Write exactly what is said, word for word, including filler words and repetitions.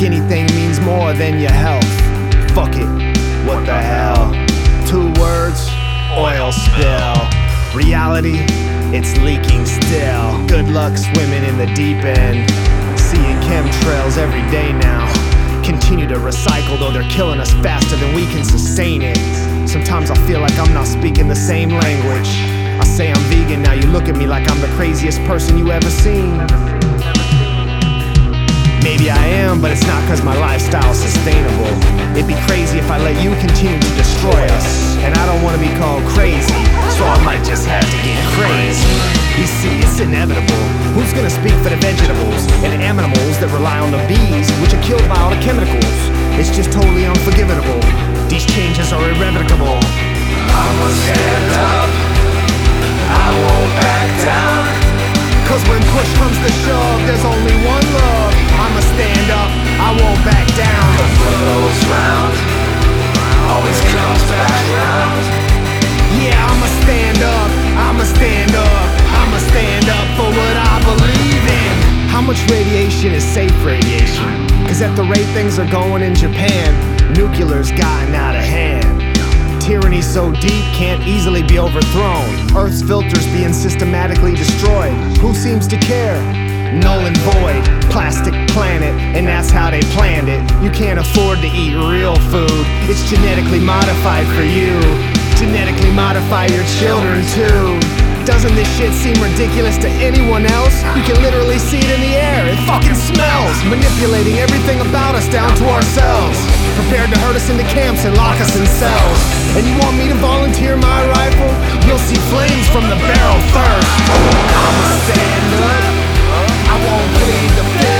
skinny thing means more than your health. Fuck it, what the hell? Two words, oil spill. Reality, it's leaking still. Good luck swimming in the deep end. Seeing chemtrails every day now. Continue to recycle, though they're killing us faster than we can sustain it. Sometimes I feel like I'm not speaking the same language. I say I'm vegan, now you look at me like I'm the craziest person you ever seen. Maybe I am, but it's not cause my lifestyle's sustainable. It'd be crazy if I let you continue to destroy us. And I don't wanna be called crazy, so I might just have to get crazy. You see, it's inevitable. Who's gonna speak for the vegetables and animals that rely on the bees, which are killed by all the chemicals? It's just totally unforgivable. These changes are irrevocable. I'ma stand up, I won't back down. Cause when push comes to shove, there's only one love. I'ma stand up, I won't back down. What goes round always comes back round. Yeah, I'ma stand up, I'ma stand up, I'ma stand up for what I believe in. How much radiation is safe radiation? Cause at the rate things are going in Japan, nuclear's gotten out of hand. Tyranny so deep can't easily be overthrown. Earth's filters being systematically destroyed. Who seems to care? Null and void, plastic planet, and that's how they planned it. You can't afford to eat real food. It's genetically modified for you. Genetically modify your children too. Doesn't this shit seem ridiculous to anyone else? You can literally see it in the air, it fucking smells. Manipulating everything about us down to ourselves. Prepared to herd us into camps and lock us in cells. And you want me to volunteer my rifle? You'll see flames from the barrel first. I'ma stand up, I won't plead the fifth.